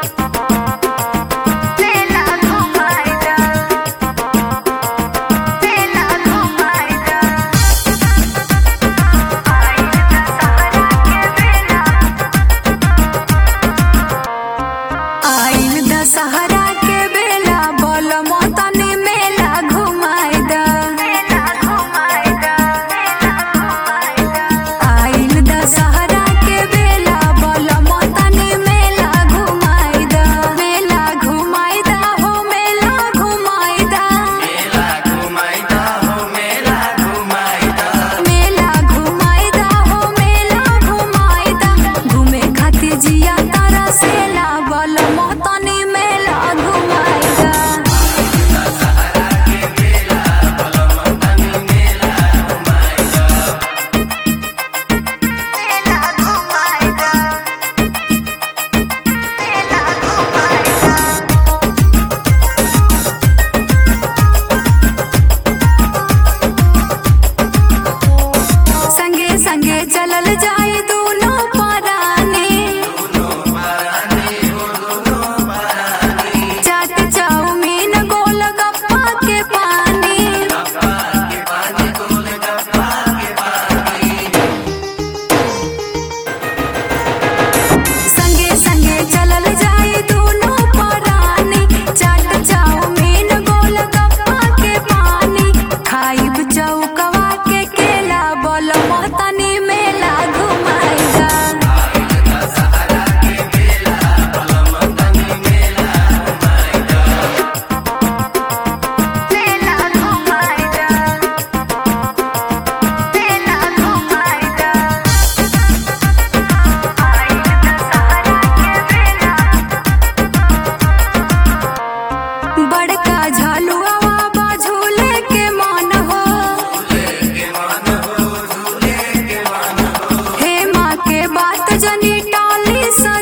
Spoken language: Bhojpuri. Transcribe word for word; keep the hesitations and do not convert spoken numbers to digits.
चलल जाई दोनों पराने चाट चाउमीन गोल गप्पा के पानी संगे संगे चलल जाई दोनों पराने चाट चाउमीन गोल गप्पा के पानी खाइब चौकवा के केला बोल मोतनी बड़का झलुआ झूले के मन हो हे माँ के बात जनी टाली सा